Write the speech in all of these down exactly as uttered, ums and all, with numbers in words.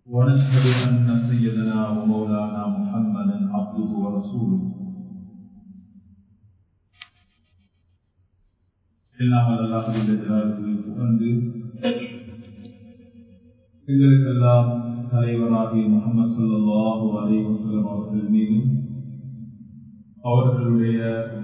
ونشهد أن سيدنا ومولانا محمدا عبده ورسوله எல்லாம் அல்லாஹ்வின் ஜலாலுவில் புகழ்ந்து எங்களுக்கெல்லாம் தலைவராகிய முஹம்மது ஸல்லல்லாஹு அலைஹி வஸல்லம் அவர்கள் மீதும் அவர்களுடைய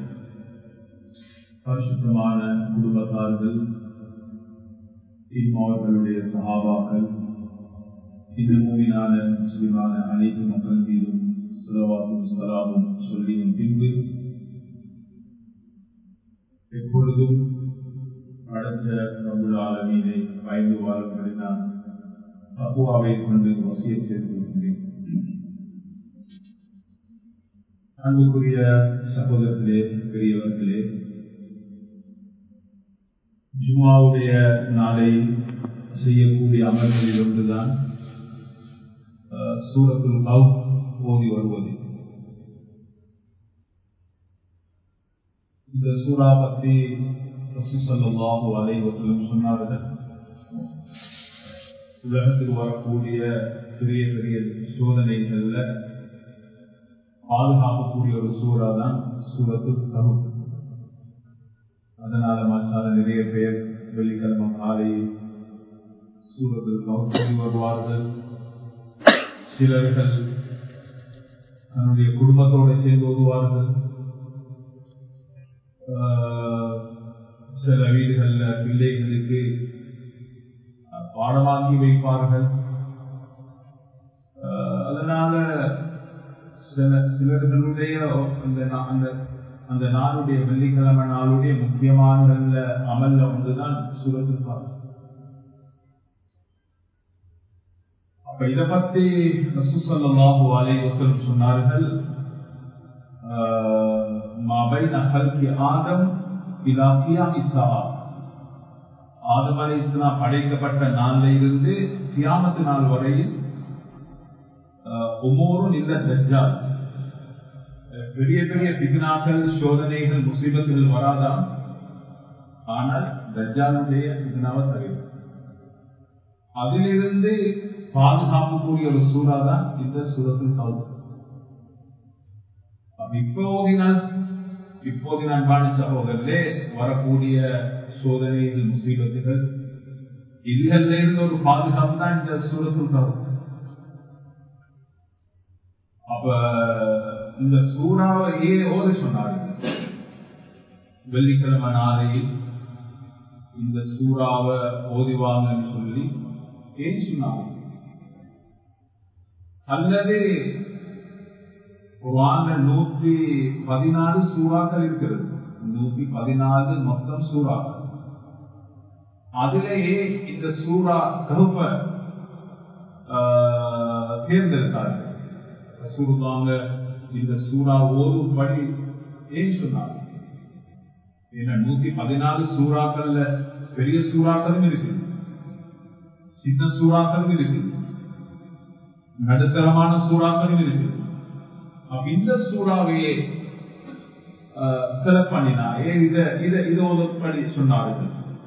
பரிசுத்தமான குடும்பத்தார்கள் அவர்களுடைய சஹாபாக்கள் இந்த மூமினான முஸ்லிமான அனைத்து மக்கள் மீதும் ஸலவாத்தும் ஸலாமும் சொல்லியும் பின்பு எப்பொழுதும் படைச்ச ரப்புல் ஆலமீனை பயந்து வாழும்படி நான் தக்வாவை கொண்டு வசியத் செய்திருக்கின்றேன். அன்புக்குரிய சகோதரர்களே, பெரியவர்களே, ஜும்ஆவுடைய நாளை செய்யக்கூடிய அமல்களில் ஒன்றுதான் சூரத்துல் கஹ்ஃப் ஓதி வருவது. இந்த சூரா பற்றி ரசூல் ஸல்லல்லாஹு அலைஹி வஸல்லம் சொன்னார்கள், உலகத்தில் வரக்கூடிய பெரிய பெரிய சோதனைகள்ல பாதுகாக்கக்கூடிய ஒரு சூறா தான் சூரத்துல் கஹ்ஃப். அதனால மாஷாஅல்லாஹ் நிறைய பேர் வெள்ளிக்கிழமை காலை சூரத்துல் கஹ்ஃப் ஓதி வருவார்கள். சிலர்கள் தன்னுடைய குடும்பத்தோடு சேர்ந்து ஓதுவார்கள். சில வீடுகளில் பிள்ளைகளுக்கு பாடமாக்கி வைப்பார்கள். அதனால சில சிலர்களுடைய அந்த அந்த நாளுடைய வெள்ளிக்கிழமை நாளுடைய முக்கியமான அமல்ல ஒன்றுதான் சூரத்துல் கஹ்ஃப். அப்ப இதை பத்தி ரசூல் ஸல்லல்லாஹு அலைஹி வஸல்லம் சொன்னார்கள், மா பைன ஹல்கி ஆதம் இலா கியாமிஸ் ஸாஅ, ஆதம் அலைஹிஸ்ஸலாம் படைக்கப்பட்ட நாளில் இருந்து கியாமத் நாள் வரையில் உமூருன் இல்ல தஜ்ஜால், பெரிய பெரிய ஃபித்னாக்கள், சோதனைகள், முஸீபத்துகள் வராதான், ஆனால் தஜ்ஜாலுடைய ஃபித்னாவை தவிர அதிலிருந்து பாதுகாக்கக்கூடிய ஒரு சூறா தான் இந்த சூரத்துல் கஹ்ஃப். இப்போதினால் இப்போது அன்பான சகோதரர்களே, வரக்கூடிய சோதனைகள், முஸீபத்துகள், இதுகளில் இருந்து ஒரு பாதுகாப்பு தான் இந்த சூரத்துல் கஹ்ஃப். அப்ப இந்த சூறாவை ஏன் ஓத சொன்னார்கள்? வெள்ளிக்கிழமை நாளையில் இந்த சூறாவை ஓதிவாங்கன்னு சொல்லி ஏன் சொன்னாங்க? அல்லது குர்ஆன்ல நூற்றி பதினாலு சூறாக்கள் இருக்கிறது, நூற்றி பதினாலு மொத்தம் சூறாக்கள். அதிலேயே இந்த சூரா கஹ்ஃப தேர்ந்தெடுத்தார்கள். ரசூலுல்லாஹ் இந்த சூரா ஓதும்படி ஏன் சொன்னாங்க? ஏன்னா நூத்தி பதினாலு சூறாக்கள்ல பெரிய சூறாக்களும் இருக்கு, சின்ன சூறாக்களும் இருக்கு, நடுத்தரமான சூறாக்களும் இருக்கு. இந்த சூறாவையே செலக்ட் பண்ணினாயே இதை இதை ஓதப்படி சொன்னார்கள்.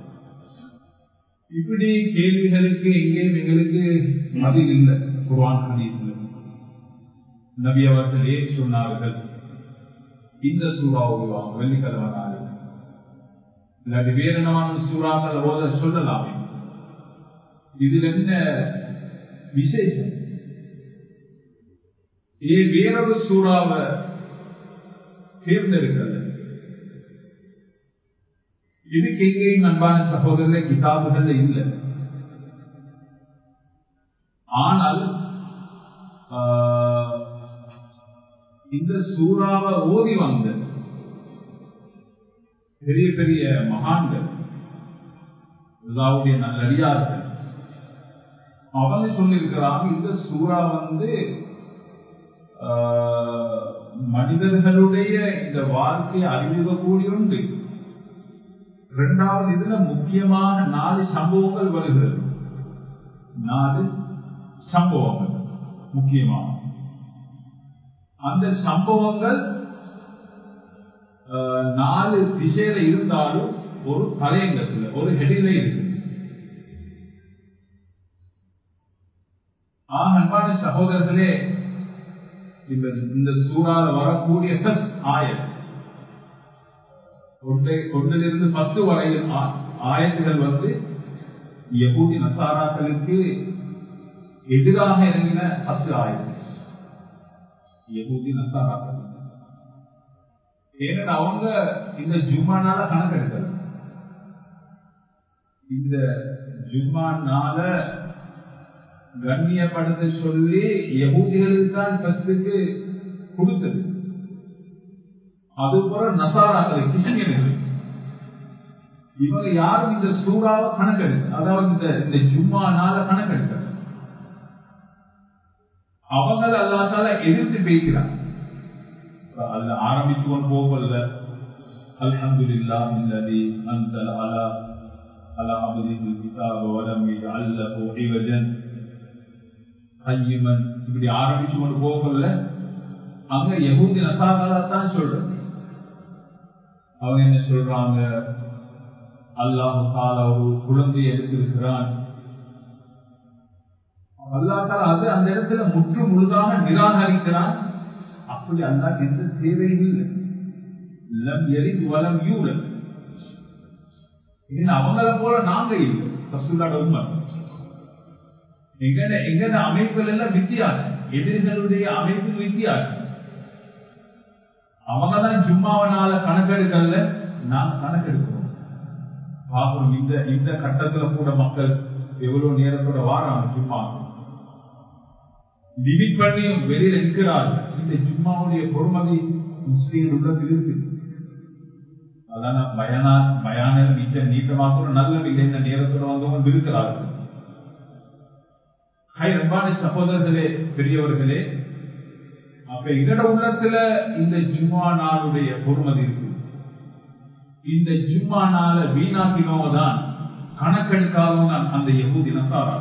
இப்படி கேள்விகளுக்கு எங்கேயும் எங்களுக்கு பதில் இல்லை. குர்ஆன் ஹதீஸ்ல நபி அவர்கள் ஏன் சொன்னார்கள் இந்த சூறா ஓதுவாங்க வெள்ளிக்கிழமை நாளில், இல்லாட்டி வேறு என்னமான சூறாக்கள் ஓத சொல்லலாமே, இதுல என்ன விசேஷம்? ஏன் வேறொரு சூறாவை தேர்ந்தெடுக்கிறது? இதுக்கு எங்கேயும் அன்பான சகோதரர்களே கிதாபுகள் இல்லை. ஆனால் இந்த சூறாவை ஓதி வந்த பெரிய பெரிய மகான்கள், அல்லாஹ்வுடைய நல்லடியார்கள், அவங்க சொல்லியிருக்கிறாங்க இந்த சூறா வந்து மனிதர்களுடைய இந்த வாழ்க்கையை அறிவிக்கக்கூடிய உண்டு. இரண்டாவது இதுல முக்கியமான நாலு சம்பவங்கள் வருகிறது. நாலு சம்பவங்கள் முக்கியமான அந்த சம்பவங்கள் நாலு திசையில இருந்தாலும் ஒரு தலையங்கத்துல ஒரு ஹெடில இருக்கு. அன்பான சகோதரர்களே, இந்த இந்த சூறால வரக்கூடிய ஆயத் ஒன்றிலிருந்து பத்து வரையில் ஆயத்துகள் வந்து யஹூதி நசாராக்களுக்கு எதிராக இறங்கின பத்து ஆயத்து. யஹூதி நசாராக்கள் ஏன்னா அவங்க இந்த ஜும்மானால கணக்கெடுக்கல. இந்த ஜும்மானால கண்ணியப்படுத்த சொல்லி யஹூதிகளுக்கு தான் ஃபர்ஸ்டுக்கு கொடுத்தது. அதுபோல நசாராக்கள் கிறிஸ்டியன்கள் இவங்க யாரும் இந்த சூறாவை கணக்கெடுக்க, அதாவது இந்த இந்த ஜும்மானால கணக்கெடுக்க அவங்க அல்லாஹ்தால எதிர்த்து பேசுறாங்க. அல்ல ஆரம்பித்து கொண்டு போகல அல்ஹம்துலில்லாஹ் அல்லதி அன்ஸல அலா அலா அப்திஹில் கிதாப வ லம் யஜஅல் லஹு இவஜன் கையிமன் இப்படி ஆரம்பிச்சு கொண்டு போகல. அங்க யஹூதி நசாராக்களா தான் சொல்றாங்க. அவங்க என்ன சொல்றாங்க? அல்லாஹ் தஆலா ஒரு குழந்தையை எடுத்திருக்கிறான். அல்லாஹ் தஆலா அது அந்த இடத்துல முற்று முழுதாக நிராகரிக்கிறான். அப்படி அல்லாஹ் எந்த தேவையும் இல்லை. லம் யலித் வலம் யூலத். இது அவங்கள போல நாங்க இல்லை. ரசூலுல்லாஹ் உம்ம எங்க எங்க அமைப்புகள் எல்லாம் வித்தியாசம். எதிரிகளுடைய அமைப்பு வித்தியாசம். அவங்கதான் ஜும்மாவனால கணக்கெடுக்கல, நான் கணக்கெடுக்கிறோம். பாக்குறோம் இந்த இந்த கட்டத்துல கூட மக்கள் எவ்வளவு நேரத்தோட வாராங்க ஜும்மா. லிமிட் பண்ணியும் வெளியில இருக்கிறார்கள். இந்த ஜும்மாவுடைய பொறுமதி முஸ்லீம் உள்ளத்தில் இருக்கு. அதான் பயானா பயான நீட்ட நீட்டமாக நல்ல இந்த நேரத்தோட வந்தவங்க இருக்கிறார்கள். அன்பான சகோதரர்களே, பெரியவர்களே, அப்ப எங்கட உள்ளத்துல இந்த ஜும்மா நாளுடைய பொறுமதி இருக்கு. இந்த ஜும்மா நாள வீணாக்கினவங்க தான் கணக்கெடுக்காதவங்க அந்த யஹூதி நசாரா.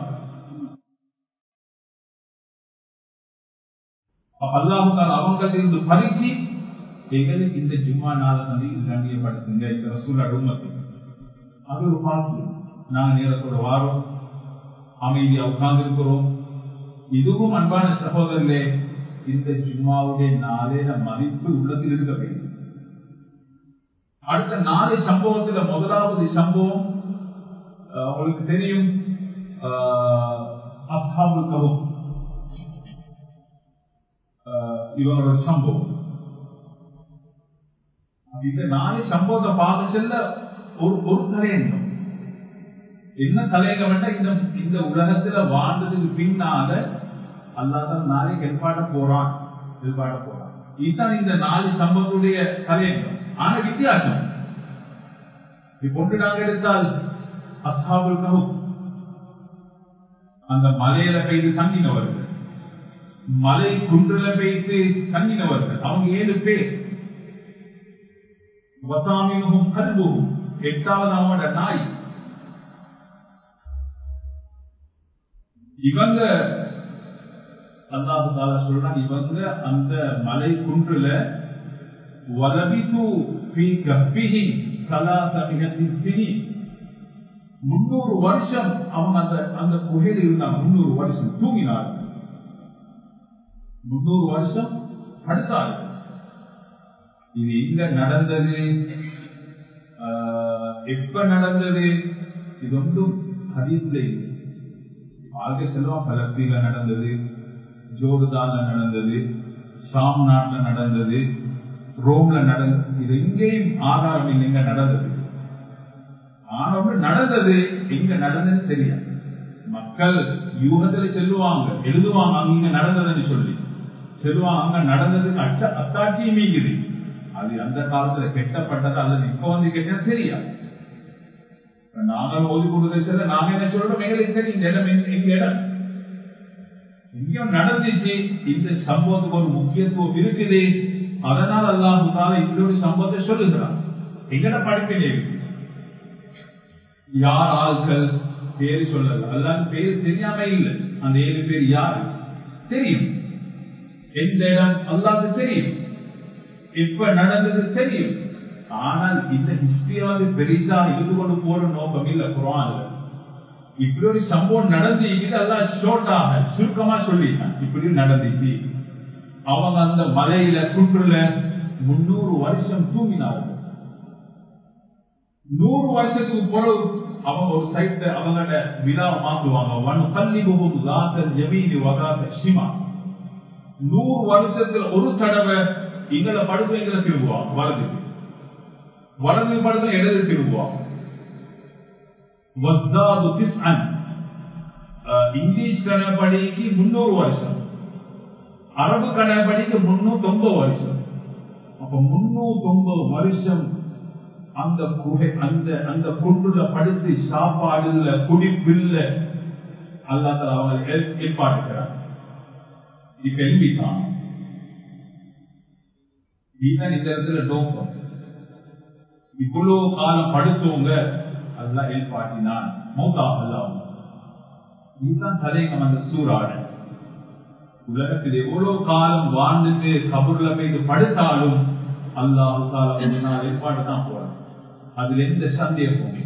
அல்லாஹ் தஆலா அவங்களிருந்து பறிச்சு எங்களுக்கு இந்த ஜும்மா நாளை வந்து கண்ணியப்படுத்துங்க. இந்த ரசூலுல்லாஹ் உம்மத்து அது ஒரு பாக்கியம். நாங்க நேரத்தோட வாரோம், அமைதியா உட்கார்ந்து இருக்கிறோம். இதுவும் அன்பான சகோதரர்களே, இந்த ஜும்மாவுடைய நாளேன மதிப்பு உள்ளத்தில் இருக்க வேண்டும். அடுத்த நாலு சம்பவத்துல முதலாவது சம்பவம் உங்களுக்கு தெரியும், அஸ்ஹாபுல் கஹஃப் இவங்களோட சம்பவம். இந்த நாலு சம்பவத்தை பார்க்க செல்ல ஒரு ஒரு தலையங்கம். என்ன தலையங்கம் இந்த இந்த உலகத்துல வாழ்ந்ததுக்கு பின்னால அல்லாஹ் தான் நாளைக்கு எதிர்பார்ட்ட போறான் எதிர்பார்ட்ட போறான் இதுதான் இந்த நாலு சம்பவத்துடைய தலையங்கம். ஆனா வித்தியாசம் இப்பொண்டு நாங்கள் எடுத்தால் அஸ்ஹாபுல் கஹஃப் அந்த மலையில பெய்து தங்கினவர்கள், மலை குன்றுல பெய்து தங்கினவர்கள், அவங்க ஏழு பேர். வசாமினும் கல்பும் எட்டாவது அவனோட நாய். இவங்க அல்லாஹ் தஆலா சொல்றான், இவங்க அந்த மலை குன்றுல வலபிது ஃபீ கஃபிஹி ஸலாஸமியத்தி ஸினீன் முன்னூறு வருஷம் அவங்க அந்த அந்த குகையில் இருந்தாங்க. முன்னூறு வருஷம் தூங்கினார்கள், முன்னூறு வருஷம் படுத்தார்கள். இது எங்க நடந்தது, எப்ப நடந்தது, இது ஒன்றும் ஹதீஸ்ல இல்லை. ஆக செல்வா பலஸ்தீன்ல நடந்தது, ஜோர்தான்ல நடந்தது, ஷாம் நாட்டுல நடந்தது, ரோம்ல நடந்தது. இது எங்கேயும் ஆதாரம் இல்லைங்க நடந்தது. ஆனா நடந்தது எங்க நடந்தது தெரியாது. மக்கள் யூகத்துல செல்லுவாங்க, எழுதுவாங்க அங்க நடந்ததுன்னு சொல்லி செல்வாங்க. அங்க நடந்ததுக்கு அச்ச அத்தாட்சியும் மீங்குது. அது அந்த காலத்துல கெட்டப்பட்டது அல்லது இப்ப வந்து கேட்டா தெரியாது. நாங்கள் ஓதி கொடுத்த செல்ல நாங்க என்ன சொல்றோம், எங்களுக்கு தெரியும் இந்த இடம் எங்க இடம் எங்கேயும் நடந்துச்சு. இந்த சம்பவத்துக்கு ஒரு முக்கியத்துவம் இருக்குது. அதனால் அல்லாஹ் தஆலா இப்படி ஒரு சம்பவத்தை சொல்லுகிறான். எங்கட படிப்பிலே யார் ஆட்கள் பேரு சொல்லல, அல்லாஹ் பேரு தெரியாம இல்லை. அந்த ஏழு பேர் யாரு தெரியும், எந்த இடம் அல்லாஹ்க்கு தெரியும், இப்ப நடந்தது தெரியும். ஆனால் இந்த ஹிஸ்டரியை வந்து பெரிசா இது கொண்டு போற நோக்கம் இல்ல குர்ஆன்ல. இப்படி ஒரு சம்பவம் நடந்து எல்லாம் ஷோர்ட்டாக சுருக்கமா சொல்லிட்டான். இப்படி நடந்துச்சு. அவங்க அந்த மலையில குன்றுல முன்னூறு வருஷம் தூங்கினார்கள். நூறு வருஷத்துக்கு பிறகு அவங்க ஒரு சைட்டை அவங்களோட விழாவை மாற்றுவாங்க. வன் கல்லிபுகும் லாத்தல் ஜமீனி வகாத சிமா. நூறு வருஷத்துல ஒரு தடவை எங்களை படுத்து எங்களை திரும்புவாங்க. வலது வலது படுத்து இடது திரும்புவாங்க. இங்கிலீஷ் கணப்படிக்கு முன்னூறு வருஷம், அரபு கணப்படிக்கு முன்னூத்தி ஒன்பது வருஷம். அப்ப முன்னூத்தி ஒன்பது வருஷம் அந்த குகை அந்த அந்த குன்றுல படுத்து சாப்பாடுல குடிப்பில்ல அல்லாஹ் அவங்க ஏற்பாடுகிறார். இப்ப எழுதிட்டான். இதுதான் இந்த இடத்துல நோக்கம். இவ்வளவு காலம் படுத்தவங்க அதெல்லாம் ஏற்பாட்டினான். மௌதா அல்லாஹ் இதுதான் தலைக்கம். அந்த சூறாட உலகத்தில் எவ்வளவு காலம் வாழ்ந்துட்டு கபூர்ல போய் படுத்தாலும் அல்லாஹ் ஏற்பாடு தான் போறான். அதுல எந்த சந்தேகமும்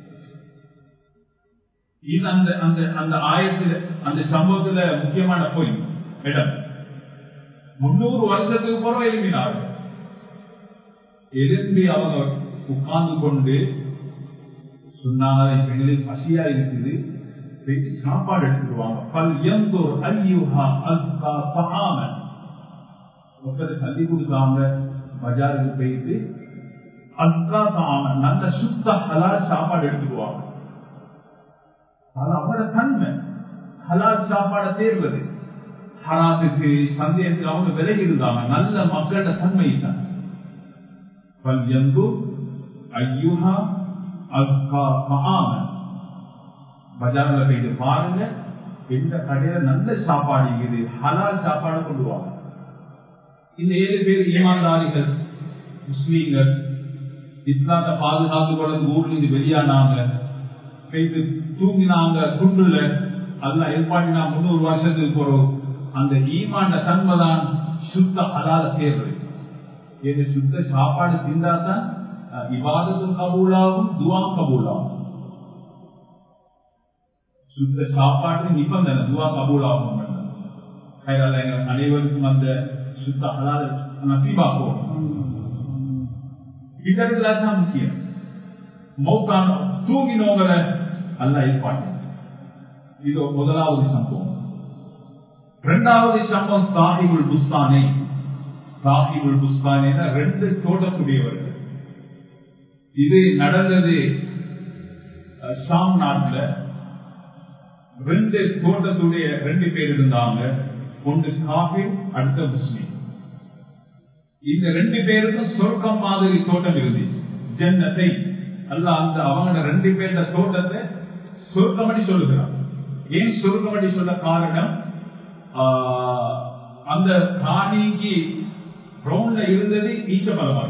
இது அந்த அந்த அந்த ஆயத்துல அந்த சம்பவத்துல முக்கியமான போய் இடம். முன்னூறு வருஷத்துக்கு பிறகு எழுப்பினார்கள். எழுப்பி அவங்க உட்கார்ந்து கொண்டு சொன்னாங்க, எங்களுக்கு பசியா இருக்குது, போயிட்டு சாப்பாடு எடுத்துருவாங்க. பல் எந்தோர் ஐயுஹா அல்கா பஹாமன் ஒருத்தர் தள்ளி கொடுத்தாங்க. பஜாருக்கு போயிட்டு அல்கா பஹாமன் நல்ல சுத்த ஹலால் சாப்பாடு எடுத்துக்குவாங்க. அவங்களோட தன்மை ஹலால் சாப்பாடை தேர்வது. ஹராத்துக்கு சந்தேகத்துக்கு அவங்க விலகி இருந்தாங்க. நல்ல மக்களோட தன்மை தான். பல் எந்தோர் ஐயுஹா அல்கா பஹாமன் பஜார்ல போயிட்டு பாருங்க, எந்த கடையில நல்ல சாப்பாடு இருக்குது, ஹலால் சாப்பாடு கொண்டு வாங்க. இந்த ஏழு பேர் ஈமான்தாரிகள் முஸ்லீம்கள் இஸ்லாத்தை பாதுகாத்து கொண்டு ஊர்ல இருந்து வெளியானாங்க. போயிட்டு தூங்கினாங்க குண்டுல. அதெல்லாம் ஏற்பாடினா முன்னூறு வருஷத்துக்கு போறோம். அந்த ஈமான தன்மைதான் சுத்த ஹலால தேர்வு. ஏது சுத்த சாப்பாடு திண்டாதான் இபாதத்தும் கபூலாகும், துவா கபூலாகும். சுத்த சாப்பாட்டு நிபந்தனை துவா கபூலாகும். அனைவருக்கும் அந்த சுத்த ஹலால் நசீபா போகும். இதற்குதான் முக்கியம். மௌத்தான தூங்கினவங்களை அல்ல ஏற்பாடு. இது முதலாவது சம்பவம். இரண்டாவது சம்பவம் சாஹிபுல் புஸ்தானே. சாஹிபுல் புஸ்தானே ரெண்டு தோட்டக்கூடியவர்கள். இது நடந்தது ஷாம் நாட்டுல. ரெண்டு தோட்டத்துடைய ரெண்டு பேர் இருந்தாங்க. ஒன்று காபிர், அடுத்த முஸ்லிம். இந்த ரெண்டு பேருக்கும் சொர்க்கம் மாதிரி தோட்டம் இருந்து ஜன்னத்தை அல்ல அந்த அவங்க ரெண்டு பேருட தோட்டத்தை சொர்க்கமடி சொல்லுகிறார். ஏன் சொர்க்கமடி சொல்ல காரணம், அந்த காணிக்கு ரவுண்ட்ல இருந்தது ஈச்சபலமாக.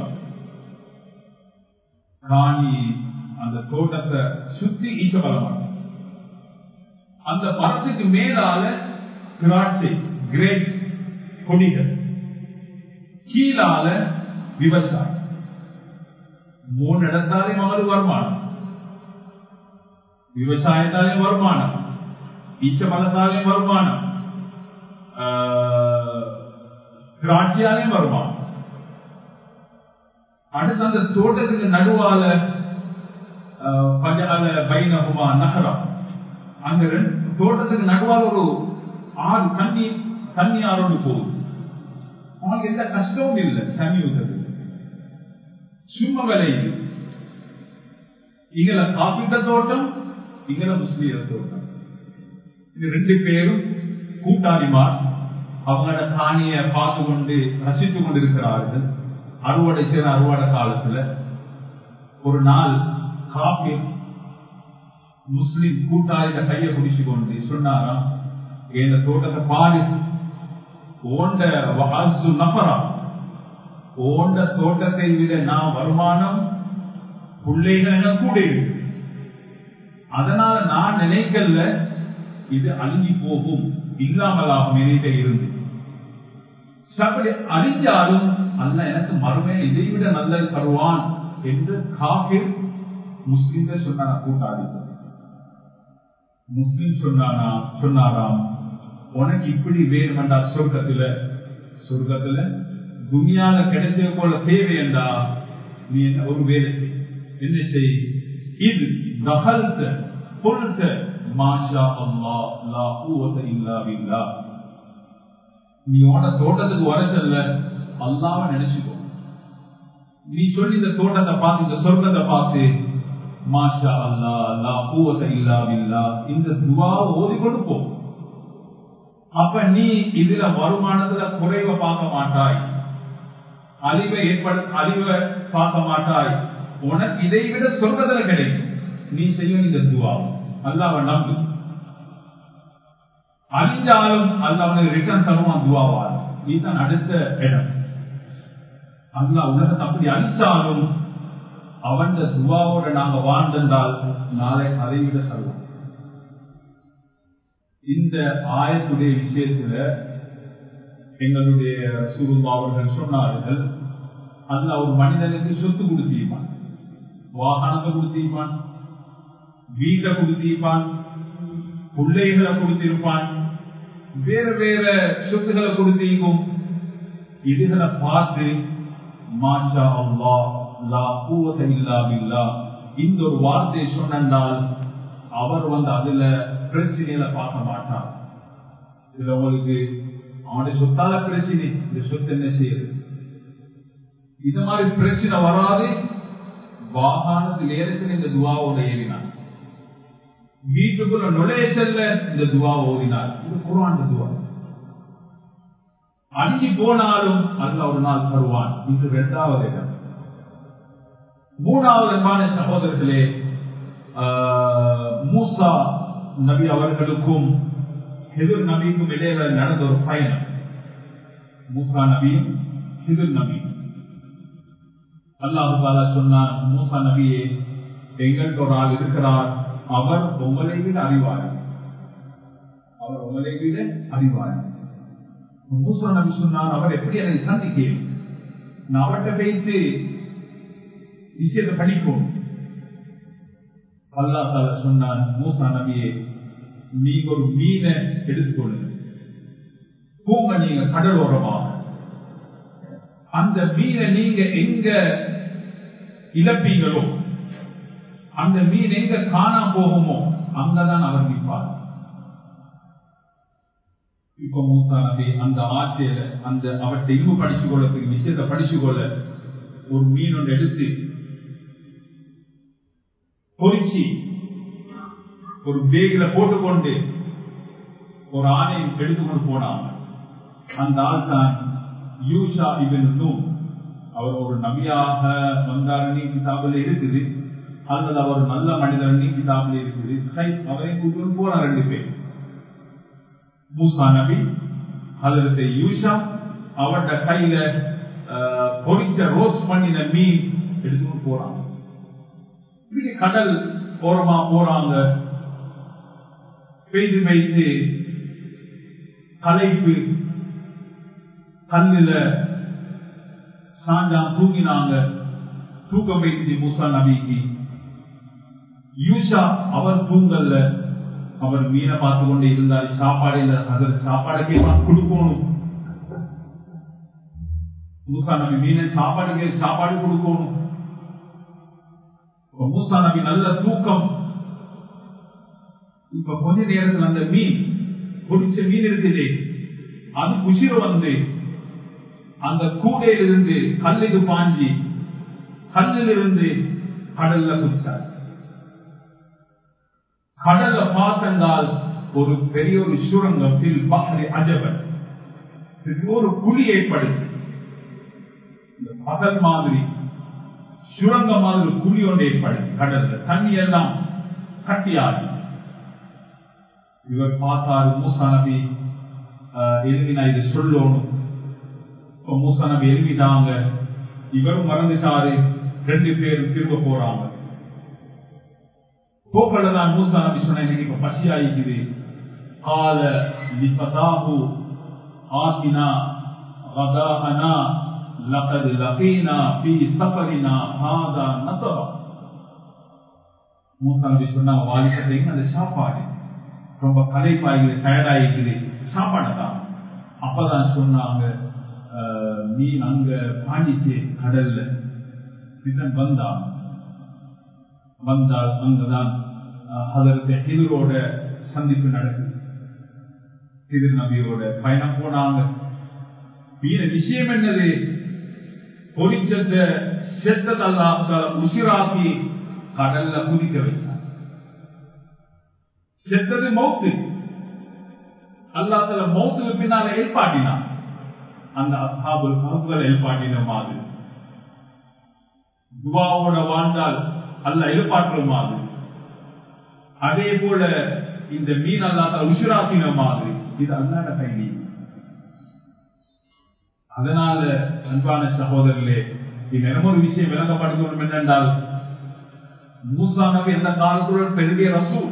காணி அந்த தோட்டத்தை சுத்தி ஈச்சபலமாக. அந்த மரத்துக்கு மேலால திராட்சை கிரேப் கொடிகள், கீழால விவசாயம். மூணு இடத்தாலையும் அவருக்கு வருமானம். விவசாயத்தாலையும் வருமானம், ஈச்ச மரத்தாலையும் வருமானம், திராட்சையாலையும் வருமானம். அடுத்து அந்த தோட்டத்துக்கு நடுவால பைனகுமா நகரா, அந்த தோட்டத்துக்கு நடுவால் ஒரு ஆறு தண்ணி தண்ணி ஆரோடு போகுது. அவங்களுக்கு எந்த கஷ்டமும் இல்லை. தண்ணி ஊற்றுறது சும்மா விளையுது. இங்கல காப்பீட்ட தோட்டம், இங்கல முஸ்லீம் தோட்டம். இது ரெண்டு பேரும் கூட்டாளிமார். அவங்களோட காணியை பார்த்து கொண்டு ரசித்துக் கொண்டிருக்கிறார்கள். அறுவடை செய்ற அறுவடை காலத்துல ஒரு நாள் காப்பி முஸ்லிம் கூட்டாளிட கையை பிடிச்சு கொண்டு சொன்னாராம், என் தோட்டத்தை பாரு, ஓண்ட வாசு நபரா, ஓண்ட தோட்டத்தை விட நான் வருமானம் பிள்ளைகள் என கூட இருக்கு. அதனால நான் நினைக்கல இது அழிஞ்சி போகும், இல்லாமலாகும் நினைக்க இருந்து. அப்படி அறிஞ்சாலும் அல்ல எனக்கு மறுமையை இதை விட நல்லது தருவான் என்று காபிர் முஸ்லிம்கள் சொன்னாங்க கூட்டாளி. முஸ்லிம் சொன்னானா சொன்னாராம், உனக்கு இப்படி வேணுமெண்டா சொர்க்கத்துல சொர்க்கத்துல துனியால கிடைச்ச போல தேவை என்றா நீ என்ன ஒரு வேலை என்ன செய், இது தகல்த கொல்த மாஷா அல்லாஹ் லா குவத இல்லா பில்லாஹ், நீ உன தோட்டத்துக்கு வர செல்ல அல்லாஹ்வை நினைச்சுக்கோ. நீ சொல்லி இந்த தோட்டத்தை பார்த்து இந்த சொர்க்கத்தை பார்த்து மாஷா அல்லாஹ் லா குவத இல்லா பில்லாஹ் இந்த துஆவை ஓதி கொடுப்போம். அப்ப நீ இதுல வருமானத்துல குறைவை பார்க்க மாட்டாய், அழிவை ஏற்பட அழிவை பார்க்க மாட்டாய். உனக்கு இதை விட சொர்க்கத்துல கிடைக்கும். நீ செய்யும் இந்த துஆ அல்லாஹ்வை நம்பு. அழிஞ்சாலும் அல்லாஹ் ரிட்டர்ன் தருவான் துஆவால். இதுதான் அடுத்த இடம். அல்லாஹ் உலகத்தை அப்படி அழிச்சாலும் அவன் துஆவோட நாங்க வாழ்ந்தால் நாளை அதை விட தருவோம். இந்த ஆயத்துடைய விஷயத்துல எங்களுடைய ரசூலுல்லாஹ் அவர்கள் சொன்னார்கள், அல்லாஹ் ஒரு மனிதனுக்கு சொத்து கொடுத்திருப்பான், வாகனத்தை கொடுத்திருப்பான், வீட்டை கொடுத்திருப்பான், பிள்ளைகளை கொடுத்திருப்பான், வேற வேற சொத்துக்களை கொடுத்திருக்கும். இதுகளை பார்த்து மாஷா அல்லாஹ் லா குவத இல்லா பில்லாஹ் இந்த ஒரு வார்த்தையை சொன்னால் அவர் வந்து அதுல பிரச்சனையில பார்க்க மாட்டார். சிலவங்களுக்கு அவனுடைய சொத்தால பிரச்சனை, இந்த சொத்து என்ன செய்யுது, இது மாதிரி பிரச்சனை வராது. வாகனத்தில் ஏறத்தில் இந்த துஆவோட ஏறினார், வீட்டுக்குள்ள நுழைய செல்ல இந்த துஆ ஓதினார். இது குர்ஆன் துஆ. அஞ்சு போனாலும் அல்லாஹ் ஒரு நாள் தருவான். இது இரண்டாவது இடம். மூணாவது அன்பான சகோதரர்களே, மூசா நபி அவர்களுக்கும் ஹிதுர் நபிக்கும் இடையில நடந்த ஒரு பயணம். மூசா நபியும் ஹிதுர் நபி. அல்லாஹ் தஆலா சொன்னான், மூசா நபியே, எங்களுக்கு ஒரு ஆள் இருக்கிறார், அவர் உங்களை விட அறிவார், அவர் உங்களை விட அறிவார். மூசா நபி சொன்னார், அவர் எப்படி அதை சந்திக்க, நான் அவர்கிட்ட வைத்து விஷயத்தை படிக்கும். அல்லாஹ் தஆலா சொன்னான், மூசா நபியே, நீங்க ஒரு மீனை எடுத்துக்கொள்ளுங்க, போங்க நீங்க கடலோரமாக, அந்த மீனை நீங்க எங்க இழப்பீங்களோ, அந்த மீன் எங்க காணா போகுமோ அங்கதான் அவர் நிற்பார். இப்ப மூசா நபி அந்த ஆட்சியில அந்த அவற்றை இல்மு படிச்சு கொள்ளத்துக்கு விஷயத்தை படிச்சு கொள்ள ஒரு மீன் ஒன்று எடுத்து பொறிச்சி ஒரு பேகில போட்டுக்கொண்டு ஒரு ஆணை எடுத்துக்கொண்டு போனாங்க. அந்த ஆள் தான் யூஷா இப்னு நூன். அவர் ஒரு நபியாக வந்தாருன்னு கிதாபில் இருக்குது, அல்லது அவர் நல்ல மனிதர் கிதாபில் இருக்குது. அவரை கூட்டு போன ரெண்டு பேர், மூசா நபி ஹஜ்ரத் யூஷா, அவருடைய கையில பொறிச்ச ரோஸ் பண்ணின மீன் எடுத்துட்டு போறாங்க. கடல் ஓரமா போறாங்க, பெய்து வைத்து கலைப்பு கல்லுல சாஞ்சா தூங்கினாங்க. தூக்கம் வைத்து மூசா நபிக்கு. யூஷா அவர் தூங்கல்ல, அவர் மீனை பார்த்து கொண்டே இருந்தார். சாப்பாடு இல்லை, அதற்கு சாப்பாடு கேட்பான் கொடுக்கணும். மூசா நபி மீனை சாப்பாடு கே சாப்பாடு கொடுக்கணும். மூசா நபி நல்ல தூக்கம். இப்ப கொஞ்ச நேரத்தில் அந்த மீன் பொடிச்ச மீன் இருக்குது, அது குசிர வந்து அந்த கூடையிலிருந்து கல்லுக்கு பாஞ்சி கல்லிலிருந்து கடல்ல குதித்தார். கடல்ல பார்த்தென்றால் ஒரு பெரிய ஒரு சுரங்கத்தில் பஹ்ரி அஜபன், ஒரு குழி ஏற்படுது. இந்த பகல் மாதிரி சுரங்க மாதிரி குழி ஒன்று ஏற்படுது கடல்ல, தண்ணி எல்லாம் கட்டியாகி. இவர் பார்த்தாரு, மூசா நபி எழுதினா இது சொல்லணும். மூசா நபி எழுதிட்டாங்க, இவரும் மறந்துட்டாரு. ரெண்டு பேரும் திரும்ப போறாங்க. போக்கலதான் மூசா நபி சொன்ன, எனக்கு இப்ப பசி ஆயிக்குது. கால லிஃபதாஹு ஆதினா கதாஹனா லகத் லகீனா ஃபீ சஃபரினா ஹாதா நஸபா. மூசா நபி சொன்னா, வாலிபத்தை அந்த சாப்பாடு ரொம்ப கலைப்பாய்களை தயாராகிக்குது, சாப்பாடு தான். அப்பதான் சொன்னாங்க, நீ அங்க பாண்டிச்சே கடல்ல இதன் வந்தான் வந்தால் அங்கதான் அதற்கு ஹிதரோட சந்திப்பு நடக்குது. ஹிதர் நபியோட பயணம் போனாங்க. விஷயம் என்னது? பொலிச்சத்தை செத்ததல்லா உசிராக்கி கடல்ல குதிக்க வைத்தார். செத்தது மௌத்து. அல்லாஹ் மௌத்துக்கு பின்னால ஏற்பாட்டினான். அந்த அஸ்ஹாபுல் கஹ்ஃப்கள் ஏற்பாட்டின மாதிரி துஆவோட வாழ்ந்தால் அல்லாஹ் ஏற்பாட்டுற மாதிரி, அதே போல இந்த மீன் அல்லாஹ் உஷ்ராத்தின மாதிரி, இது அல்லாஹ்வுடைய கையில். அதனால அன்பான சகோதரர்களே, இன்னும் ஒரு விஷயம் விளங்கப்படுத்தணும் என்னென்றால், மூசா நபி எந்த காலத்துடன் பெரிய ரசூல்,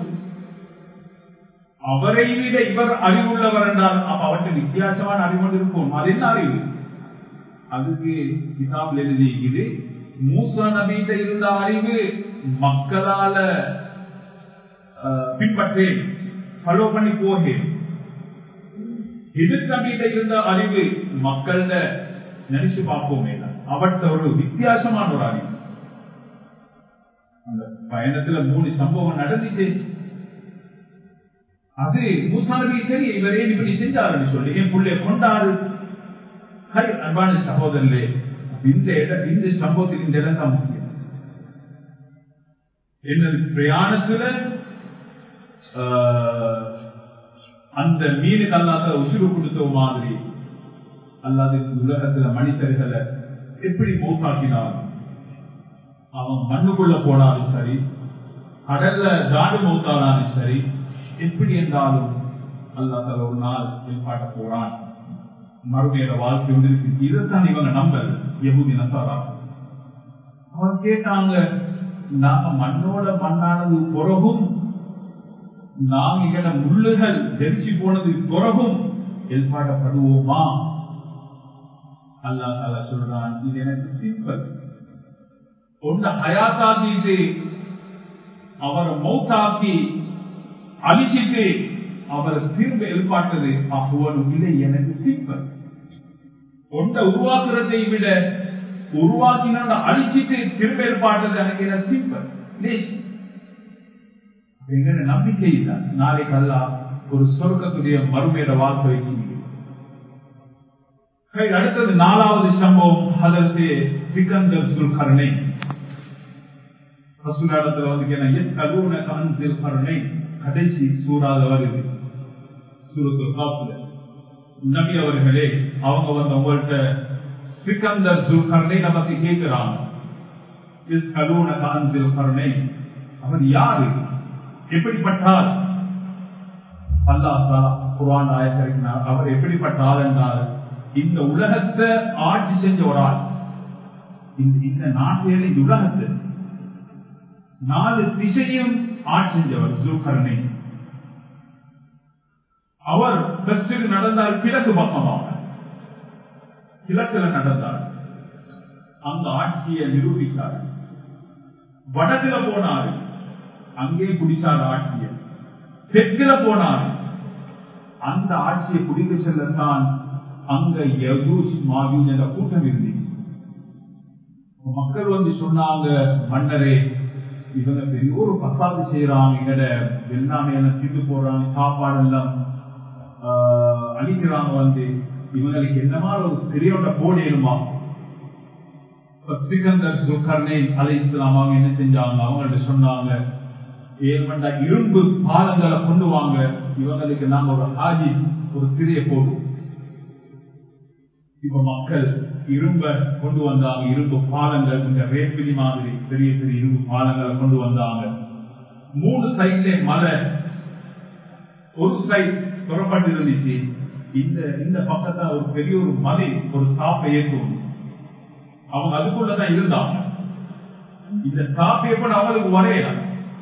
அவரை விட இவர் அறிவுள்ளவர் என்றால் அப்ப அவருக்கு வித்தியாசமான அறிவு இருக்கும். அது என்ன அறிவு? அதுக்கு கிதாபில் எழுதியிருக்குது, மூசா நபியிட்ட இருந்த அறிவு மக்களால பின்பற்றேன், ஃபாலோ பண்ணி போகேன். ஹிதர் நபியிட்ட இருந்த அறிவு மக்கள்ல நினைச்சு பார்ப்போமே, அவர்கிட்ட ஒரு வித்தியாசமான ஒரு அறிவு. அந்த பயணத்துல மூணு சம்பவம் நடந்துச்சு. அது மூசா நபி தெரியும், இவரே இப்படி செஞ்சாருன்னு சொல்லி என் பிள்ளைய கொண்டாரு. அன்பான சகோதரர்களே, இந்த இடம், இந்த சம்பவத்தில் இந்த இடம் தான் முக்கியம். என்னது? பிரயாணத்துல அந்த மீனுக்கு அல்லாத உசுறு கொடுத்த மாதிரி அல்லாத உலகத்துல மனிதர்களை எப்படி மௌத்தாக்கினாலும், அவன் மண்ணுக்குள்ள போனாலும் சரி, கடல்ல காடு மௌத்தானாலும் சரி, எப்படி என்றாலும் அல்லாஹ் ஒரு நாள் ஏற்பாட்ட போறான். மறுமையோட வாழ்க்கை ஒன்று இருக்கு. இதைத்தான் இவங்க நம்பல் யஹூதி நசாரா. அவன் கேட்டாங்க, நாங்க மண்ணோட மண்ணானது பிறகும், நாங்க எங்கட முள்ளுகள் தெரிச்சு போனது பிறகும் ஏற்பாடப்படுவோமா? அல்லாஹ் தாலா சொல்றான், இது எனக்கு சிம்பிள். ஒன்று ஹயாத்தாக்கிட்டு அவரை மௌத்தாக்கி அழிச்சிட்டு அவரை திரும்ப எழுப்பாட்டது அவ்வளவு இல்லை, எனக்கு சிம்பிள். ஒன்றை உருவாக்குறதை விட உருவாக்கின அழிச்சிட்டு திரும்ப எழுப்பாட்டது எனக்கு என்ன சிம்பிள். எங்க நம்பிக்கை இல்லை. நாளைக்கு அல்லாஹ் ஒரு சொர்க்கத்துடைய மறுமையோட வாழ்க்கை வச்சு. அடுத்தது நாலாவது சம்பவம், அதற்கு சிக்கந்தர் சுல்கர்ணை. ரசூலுல்லாஹி வந்து கருணை கடைசி சூறாத வருது, சூரத்துல் கஹ்ஃப்ல. நபி அவர்களே, அவங்க வந்து உங்கள்கிட்ட சிக்கந்தர் சுல்கர்ணை பத்தி கேட்கிறாங்க. அவர் யாரு, எப்படிப்பட்டார்? அல்லாஹ் குர்ஆன் ஆயத்திருக்கிறார், அவர் எப்படிப்பட்டார் என்றால், இந்த உலகத்தை ஆட்சி செஞ்ச ஒரு ஆள். இந்த நாட்டிலே இந்த உலகத்தை நாலு திசையும் ஆட்சி செஞ்சவர் சுல்கர்ணை. அவர் தெற்கு நடந்தால் கிழக்கு பக்கமாக, கிழக்குல நடந்தார், அந்த ஆட்சியை நிரூபித்தார். வடக்குல போனாரு, அங்கே குடிச்சார் ஆட்சியை. தெற்குல போனாரு, அந்த ஆட்சியை குடிக்க செல்லத்தான் அங்க யஜூஜ் மாஜூஜ் என்ற கூட்டம் இருந்துச்சு. மக்கள் வந்து சொன்னாங்க, மன்னரே, இவங்க பெரிய ஒரு பசாது செய்யறாங்க, எங்கட எல்லாமே எல்லாம் திண்டு போடுறாங்க, சாப்பாடு எல்லாம் அழிக்கிறாங்க. வந்து இவங்களுக்கு என்ன மாதிரி ஒரு பெரிய போடேருமா? சிக்கந்தர் சுல்கர்ணை அலைஹிஸ்ஸலாம் அவங்க என்ன செஞ்சாங்க, அவங்கள்ட்ட சொன்னாங்க, ஏற்பட்ட இரும்பு பாலங்களை கொண்டு வாங்க, இவங்களுக்கு நாங்க ஒரு ஹாஜி ஒரு திரையை போடுவோம். இப்ப மக்கள் இரும்ப கொண்டு வந்தாங்க, இரும்பு பாலங்கள், இந்த வேப்பிலி மாதிரி பெரிய பெரிய இரும்பு பாலங்களை கொண்டு வந்தாங்க. மூணு சைட்ல மலை, ஒரு சைட் புறப்பட்டு இருந்துச்சு. இந்த இந்த பக்கத்துல ஒரு பெரிய ஒரு மலை, ஒரு தாப்பை ஏற்றும். அவங்க அதுக்குள்ளதான் இருந்தாங்க. இந்த தாப்பை எப்ப அவங்களுக்கு வரையலாம்.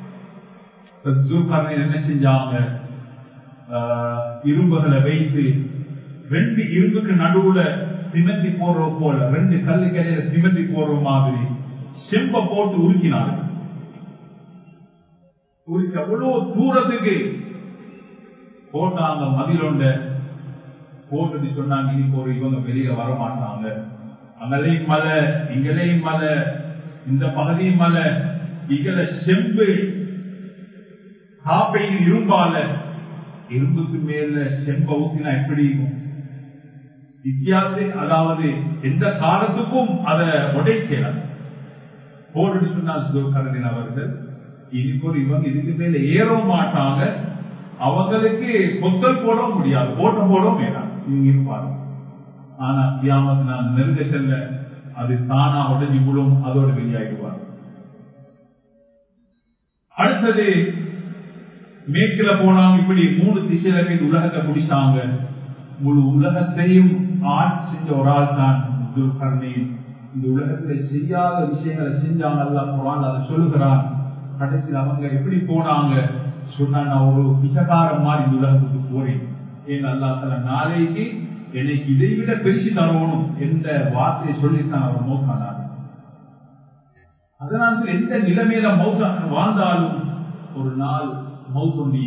என்ன செஞ்சாங்க, இரும்புகளை வைத்து ரெண்டு இரும்புக்கு நடுவுல சிமெண்டி போடுற போல, ரெண்டு கல்லு கடையில சிமெண்டி போடுற மாதிரி செம்ப போட்டு உருக்கினார்கள். எவ்வளவு தூரத்துக்கு போட்டாங்க மதிலொண்ட போட்டு சொன்னாங்க இனி போற இவங்க வெளியில வரமாட்டாங்க, அங்கலையும் மலை இங்களையும் மலை இந்த பகுதியும் மலை, இங்கல செம்பு காப்பையில் இரும்பால இரும்புக்கு மேல செம்ப ஊத்தினா எப்படி இருக்கும் வித்தியாசம், அதாவது எந்த காலத்துக்கும் அதை உடைக்கலாம் போட்டு சொன்னார் சிவகரணின் அவர்கள். இனிப்போர் இவங்க இதுக்கு மேல ஏற மாட்டாங்க, அவங்களுக்கு கொத்தல் போட முடியாது, ஓட்டம் போட வேண்டாம் இவங்க இருப்பாங்க. ஆனா கியாமத் நான் நெருங்க செல்ல அது தானா உடஞ்சி விழும், அதோடு வெளியாகிடுவார். அடுத்தது மேற்கில போனாங்க, இப்படி மூணு திசையில போய் உலகத்தை முடிச்சாங்க. முழு உலகத்தையும் ஆட்சி செஞ்ச ஒரு ஆள் தான் துல்கர்னீன். இந்த உலகத்துல செய்யாத விஷயங்களை செஞ்சாங்க, அல்லாஹ் குர்ஆன்ல அதை சொல்லுகிறான். கடைசியில் அவங்க எப்படி போனாங்க சொன்னா, நான் ஒரு பிச்சைக்காரன் மாதிரி இந்த உலகத்துக்கு போறேன், ஏன் அல்லாஹ் தஆலா நாளைக்கு எனக்கு இதை விட பெருசு தரணும் என்ற வார்த்தையை சொல்லித்தான் அவர் மௌத்தானார். அதனால எந்த நிலைமையில மௌத்தா வாழ்ந்தாலும் ஒரு நாள் மௌத்தொண்டி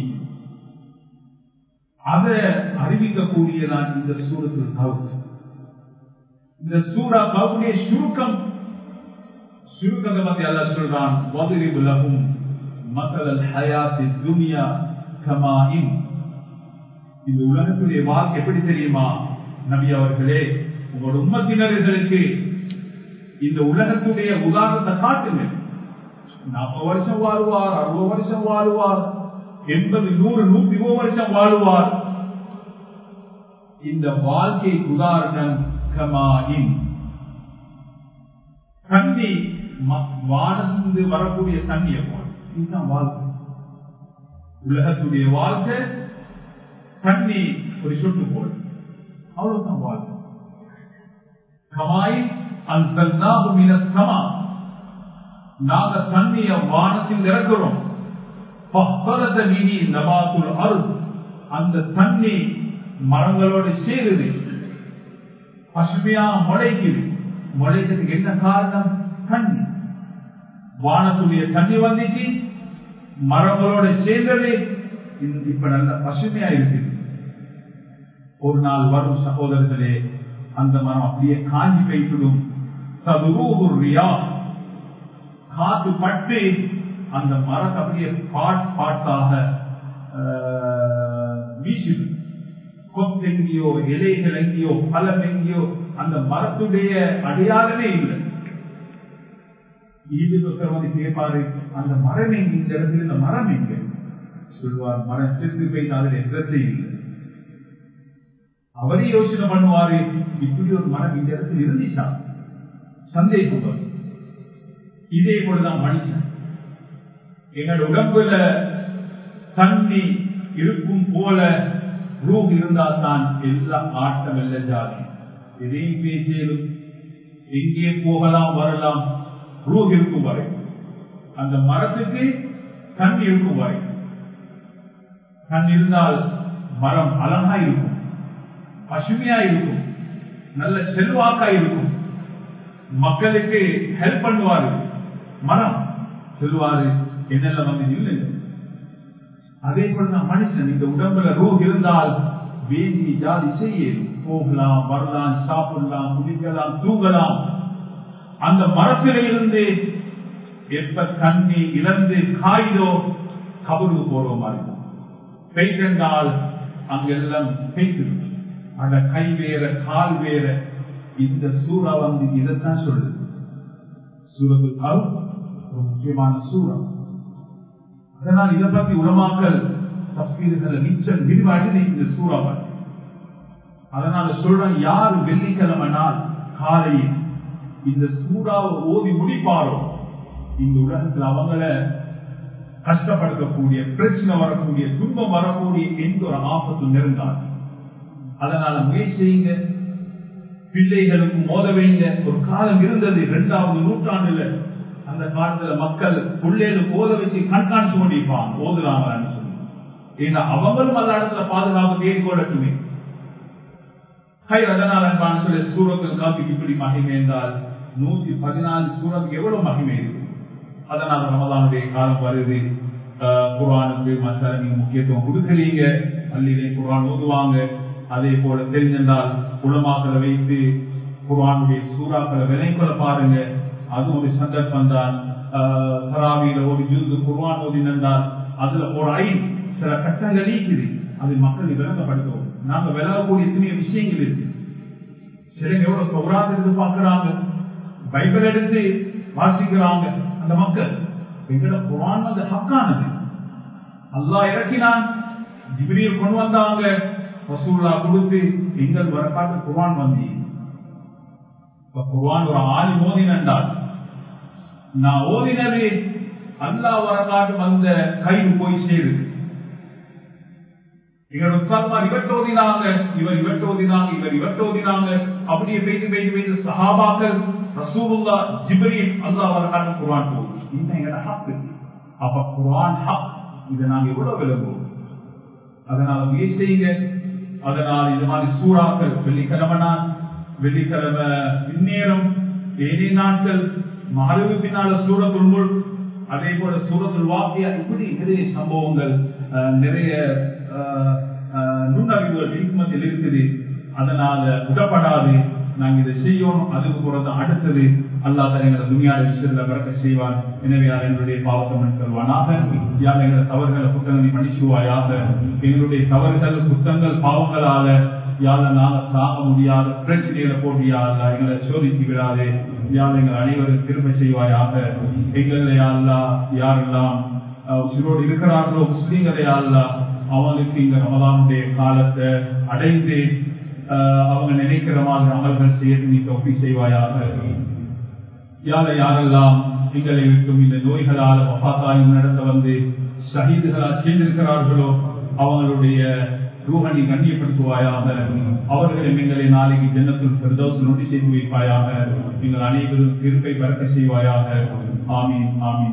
அதை அறிவிக்கக்கூடியதான் இந்த சூரத்துல் கஹ்ஃப். இந்த சூரா கஹ்ஃபுடைய சுருக்கம் சுருக்கத்தை பத்தி அல்லாஹ் சொல்றான், வத்ரிப் லஹும் மஸலல் ஹயாத்தித் துன்யா கமாஇன். இந்த உலகத்துடைய வாழ்க்கை எப்படி தெரியுமா நபி அவர்களே, உங்களோட உம்மத்தினர்களுக்கு இந்த உலகத்துடைய உதாரணத்தை காட்டுங்க. நாற்பது வருஷம் வாழ்வார், அறுபது வருஷம் வாழ்வார், எண்பது நூறு நூத்தி இருபது வருஷம் வாழ்வார். இந்த வாழ்க்கை உதாரணம் கமாயின், தண்ணி வானந்து வரக்கூடிய தண்ணியை போல. இதுதான் வாழ்க்கை. உலகத்துடைய வாழ்க்கை தண்ணி ஒரு சொட்டு போல, அவ்வளவுதான் வாழ்க்கை. கமாயின் அன்சல்னாஹு மினஸ் ஸமா, நாங்க தண்ணிய வானத்தில் இறக்குறோம். ஃபஹ்தலத பிஹி நபாத்துல் அர்த், அந்த தண்ணி மரங்களோடு சேருது, பசுமையா முளைக்குது. முளைக்கிறதுக்கு என்ன காரணம்? தண்ணி. வானத்துடைய தண்ணி வந்துச்சு, மரங்களோட சேர்ந்தது, இப்ப நல்ல பசுமையா இருக்குது. ஒரு நாள் வரும் சகோதரர்களே, அந்த மரம் அப்படியே காஞ்சி போய்விடும். காத்து பட்டு அந்த மரத்தை அப்படியே பாட் பாட்டாக வீசிடும். கொத்தெங்கியோ இலைகள் எங்கியோ பழம் எங்கியோ அந்த மரத்துடைய அடையாளமே இல்லை. ஈடு வந்து கேட்பாரு, அந்த மரம் எங்க, இந்த இடத்துல இந்த மரம் எங்க சொல்லுவார், மரம் செத்து போய் அதில் எதிர்த்தே இல்லை. அவரே யோசனை பண்ணுவாரு, இப்படி ஒரு மரம் இந்த இடத்துல இருந்துச்சா, சந்தேகம் வரும். இதே போலதான் மனுஷன். எங்களோட உடம்புல தண்ணி இருக்கும் போல ரூஹ் இருந்தால் தான் எல்லாம் ஆட்டம் இல்ல ஜாதி, எதையும் பேசியலும் எங்கே போகலாம் வரலாம். ரூஹ் இருக்கும் வரை, அந்த மரத்துக்கு தண்ணி இருக்கும் வரை, தண்ணி இருந்தால் மரம் அழகா இருக்கும், பசுமையா இருக்கும், நல்ல செல்வாக்கா இருக்கும், மக்களுக்கு ஹெல்ப் பண்ணுவாரு. மரம் சொல்லுவாரு, என்னெல்லாம் வந்து இல்லை. அதே போலதான் மனுஷன், இந்த உடம்புல ரூஹ் இருந்தால் வேதி ஜாதி செய்ய போகலாம், வரலாம், சாப்பிடலாம், குடிக்கலாம், தூங்கலாம். அந்த மரத்தில இருந்து எப்ப தண்ணி இழந்து காய்தோ கபருக்கு போற மாதிரி பெய்தால் அங்கெல்லாம் பெய்திடும். அந்த கை வேற கால் வேற. இந்த சூறா வந்து இதைத்தான் சொல்லுது. சூரத்துல் கஹ்ஃப் ஒரு முக்கியமான சூறா. அதனால் இதை பற்றி உலமாக்கள் தஃசீர்களை நிச்சயம் விரிவாடி இந்த சூறா பற்றி. அதனால சொல்றேன், யார் வெள்ளிக்கிழமை நாள் காலையில் இந்த சூறாவை ஓதி முடிப்பாரோ, இந்த உலகத்தில் அவங்கள கஷ்டப்படுத்தக்கூடிய, பிரச்சனை வரக்கூடிய, துன்பம் வரக்கூடிய எந்த ஒரு ஆபத்தும் நெருங்காது. அதனால முயற்சி செய்யுங்க, பிள்ளைகளுக்கு மோத வைங்க. ஒரு காலம் இருந்தது இரண்டாவது நூற்றாண்டுல, அந்த காலத்துல மக்கள் பிள்ளைகளுக்கு ஓத வச்சு கண்காணிச்சு கொண்டிருப்பாங்க, ஓதுறாங்கன்னு சொல்லி. ஏன்னா அவங்களும் அந்த இடத்துல பாதுகாப்பு தேடிக்கொள்ளட்டுமே. கை அதனால் அன்பான சொல்லி சூரத்துல் கஹ்ஃப் இப்படி மகிமை என்றால் நூத்தி பதினாலு சூரத்துக்கு எவ்வளவு மகிமை இருக்கு. அதனால ரமலானுடைய காலம் வருது, குர்ஆனுக்கு மசாலா நீங்க முக்கியத்துவம் கொடுக்குறீங்க. பள்ளியிலே குர்ஆன் ஓதுவாங்க. அதே போல தெரிஞ்சிருந்தால் உலமாக்களை வைத்து குர்ஆனுடைய சூறாக்களை வினைக்குள்ள பாருங்க. அது ஒரு சந்தர்ப்பம் தான். தராவியில ஒரு ஜுது குர்ஆன் ஓதினால் அதுல ஒரு ஐ சில கட்டங்கள் நீக்குது. அது மக்களுக்கு விளங்கப்படுத்துவோம். நாங்க விளங்கக்கூடிய எத்தனைய விஷயங்கள் இருக்கு. சிலங்க எவ்வளவு சௌராத் எடுத்து பார்க்கிறாங்க, பைபிள் எடுத்து வாசிக்கிறாங்க. அந்த மக்கள் எங்களோட குர்ஆன் வந்து ஹக்கானது, அல்லாஹ் இறக்கினான், ஜிப்ரீல் கொண்டு வந்தாங்க, ரசூலுல்லாஹ் கொடுத்து எங்கள் வரக்காட்டு குர்ஆன் வந்து குர்ஆன் ஒரு ஆளி ஓதினால் நான் ஓதினது அல்லாஹ் வரக்காட்டு வந்த கை போய் சேருது. எங்களோட உஸ்தாத்மார் இவற்றை ஓதினாங்க, இவர் இவற்றை ஓதினாங்க, இவர் இவற்றை ஓதினாங்க. அப்படியே பெய்து பெய்து பெய்து சஹாபாக்கள், ரசூலுல்லாஹ், ஜிப்ரீல், அல்லாஹ் வரக்காட்டு குர்ஆன் போகுது. இன்னும் எங்களோட ஹக். அப்ப குர்ஆன் ஹக், இதை நாங்க எவ்வளவு விளங்குவோம். அதனால முயற்சி செய்யுங்க. அதனால் இது மாதிரி சூறாக்கள் வெள்ளிக்கிழமை நாள், வெள்ளிக்கிழமை இந்நேரம், ஏழை நாட்கள், மகரிபு பின்னால சூரத்துல் முல்க், அதே போல சூரத்துல் வாக்கியா, இப்படி நிறைய சம்பவங்கள், நிறைய நுண்ணறிவுகள் ஹிக்மத்தில் இருக்குது. அதனால விடப்படாது, நாங்க இதை செய்யணும். அதுக்கு போறது அடுத்தது அல்லாஹ் தான் எங்களை துனியாட விஷயத்துல வரக்க செய்வார். எனவே யார் எங்களுடைய பாவத்தை மன்னித்தல்வானாக, யார் எங்களை தவறுகளை குற்றங்களை மன்னிச்சுவாயாக. எங்களுடைய தவறுகள் குற்றங்கள் பாவங்களால யார நாங்க தாங்க முடியாத பிரச்சனைகளை போட்டியால எங்களை சோதித்து விடாதே. யார் எங்கள் அனைவரும் திரும்ப செய்வாயாக. எங்களை யாரெல்லாம் யாரெல்லாம் உயிரோடு இருக்கிறார்களோ முஸ்லீம்களை யாரெல்லாம் அவங்களுக்கு இந்த ரமலானுடைய காலத்தை அடைந்து அவங்க நினைக்கிற மாதிரி அமல்கள் செய்ய நீ தௌஃபீ செய்வாயாக. யாரை யாரெல்லாம் எங்களை விட்டும் இந்த நோய்களால் வஃபாத்தாயும் நடத்த வந்து ஷஹீதுகளால் சேர்ந்திருக்கிறார்களோ அவங்களுடைய ரூஹனை கண்ணியப்படுத்துவாயாக. அவர்களை எங்களை நாளைக்கு ஜன்னத்துல் ஃபிர்தௌஸ் நோட்டி செய்து வைப்பாயாக. எங்கள் அனைவரும் திருப்பை பறக்க செய்வாயாக. ஆமீன் ஆமீன்.